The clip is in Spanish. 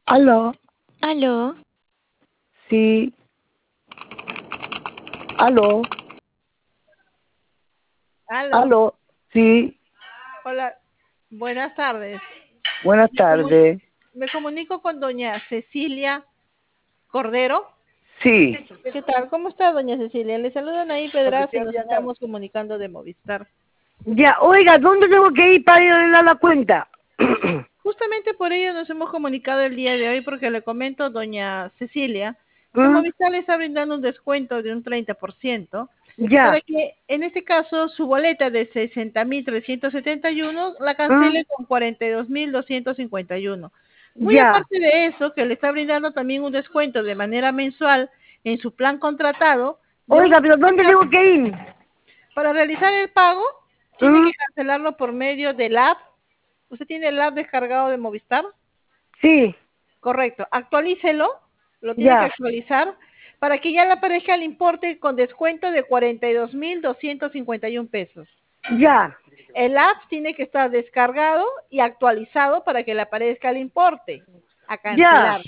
Aló, Aló, sí, aló, Aló, aló, sí, hola, buenas tardes. buenas Me, comu- tardes. me comunico con doña Cecilia Cordero. Sí, ¿Qué tal? ¿Cómo está doña Cecilia? Le saludan ahí Pedraz y nos estamos comunicando de Movistar. ya, oiga, ¿dónde tengo que ir para ir a dar la cuenta? Justamente por ello nos hemos comunicado el día de hoy porque le comento, doña Cecilia, que ¿Mm? Movistar le está brindando un descuento de un 30% para Ya, que en este caso su boleta de 60.371 la ¿mm? cancele con 42.251. Muy Ya, aparte de eso, que le está brindando también un descuento de manera mensual en su plan contratado de un oiga, pero ¿dónde tengo que ir? para realizar el pago, tiene ¿Mm? que cancelarlo por medio del app. ¿Usted tiene el app descargado de Movistar? Sí, Correcto, actualícelo, lo tiene que ya, actualizar para que ya le aparezca el importe con descuento de 42.251 pesos. ya, El app tiene que estar descargado y actualizado para que le aparezca el importe a ya, cancelar.